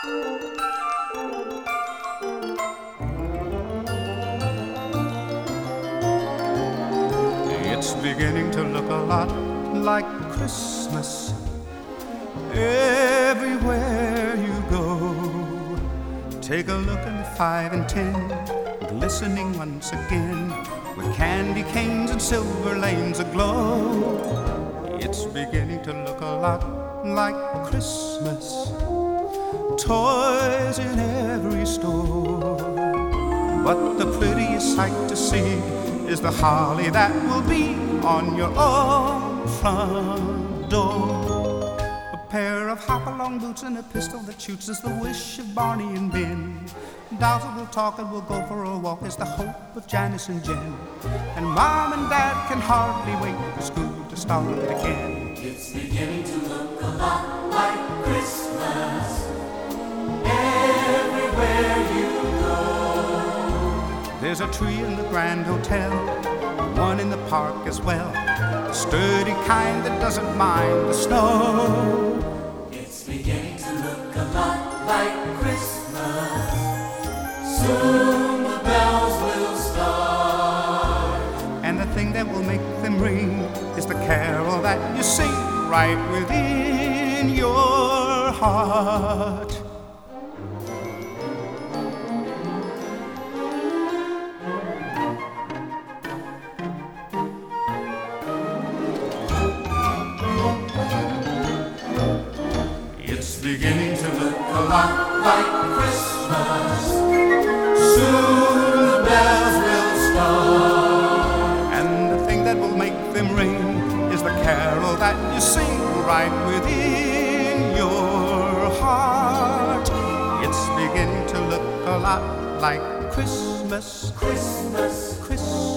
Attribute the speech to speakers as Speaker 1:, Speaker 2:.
Speaker 1: It's beginning to look a lot like Christmas everywhere you go. Take a look at the 5 and 10, glistening once again, with candy canes and silver lanes aglow. It's beginning to look a lot like Christmas, toys in every store. But the prettiest sight to see is the holly that will be on your own front door. A pair of hop-along boots and a pistol that shoots is the wish of Barney and Ben. Dolls that will talk and will go for a walk is the hope of Janice and Jen. And Mom and Dad can hardly wait for school to start again.
Speaker 2: It's beginning to look a lot like Christmas everywhere you go.
Speaker 1: There's a tree in the Grand Hotel, one in the park as well, the sturdy kind that doesn't mind the snow.
Speaker 2: It's beginning to look a lot like Christmas. Soon the bells will start.
Speaker 1: And the thing that will make them ring is the carol that you sing right within your heart. It's beginning to look a lot
Speaker 2: Like Christmas.
Speaker 1: soon the bells will start. And the thing that will make them ring is the carol that you sing right within your heart. It's beginning to look a lot like Christmas,
Speaker 2: Christmas.
Speaker 1: Christmas.